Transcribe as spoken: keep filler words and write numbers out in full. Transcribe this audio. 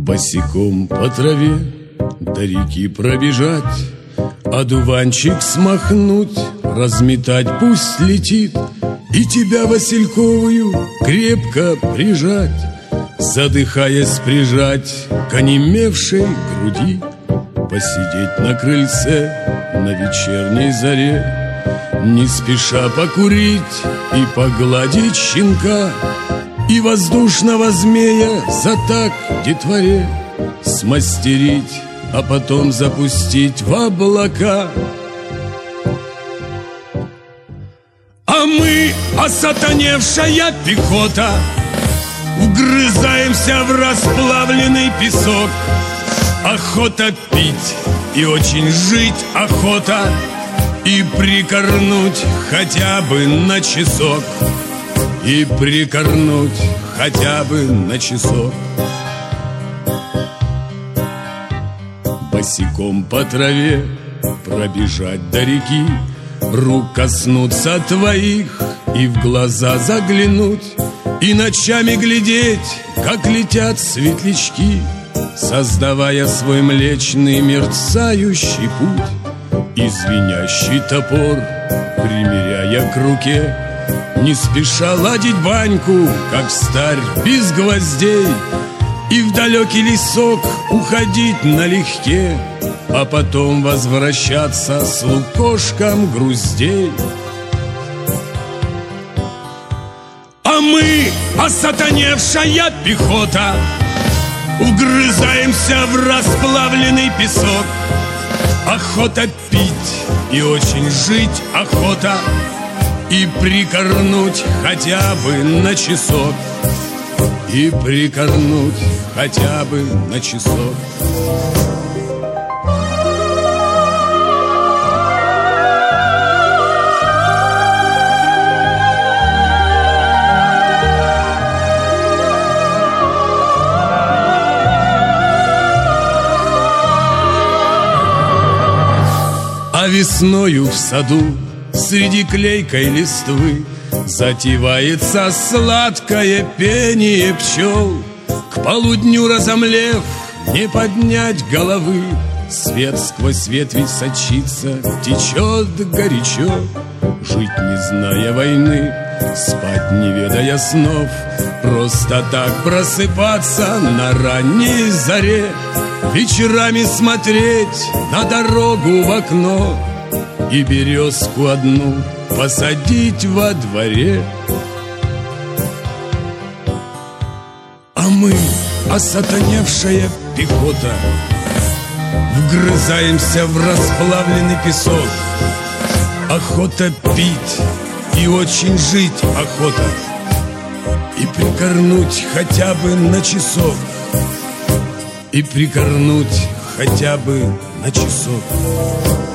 Босиком по траве до реки пробежать, одуванчик смахнуть, разметать пусть летит, и тебя васильковую крепко прижать, задыхаясь прижать к онемевшей груди, посидеть на крыльце на вечерней заре, не спеша покурить и погладить щенка, и воздушного змея за так детворе смастерить, а потом запустить в облака. А мы, осатаневшая пехота, вгрызаемся в расплавленный песок. Охота пить и очень жить охота, и прикорнуть хотя бы на часок, и прикорнуть хотя бы на часок. Босиком по траве пробежать до реки, рук коснуться твоих и в глаза заглянуть, и ночами глядеть, как летят светлячки, создавая свой млечный мерцающий путь, и звенящий топор примеряя к руке, не спеша ладить баньку, как старь без гвоздей, и в далекий лесок уходить налегке, а потом возвращаться с лукошком груздей. А мы, осатаневшая пехота, вгрызаемся в расплавленный песок. Охота пить и очень жить охота, и прикорнуть хотя бы на часок, и прикорнуть хотя бы на часок. А весною в саду среди клейкой листвы затевается сладкое пение пчел. К полудню разомлев, не поднять головы, свет сквозь ветви сочится, течет горячо. Жить не зная войны, спать не ведая снов, просто так просыпаться на ранней заре, вечерами смотреть на дорогу в окно и березку одну посадить во дворе. А мы, осатаневшая пехота, вгрызаемся в расплавленный песок. Охота пить и очень жить охота, и прикорнуть хотя бы на часок, и прикорнуть хотя бы на часок.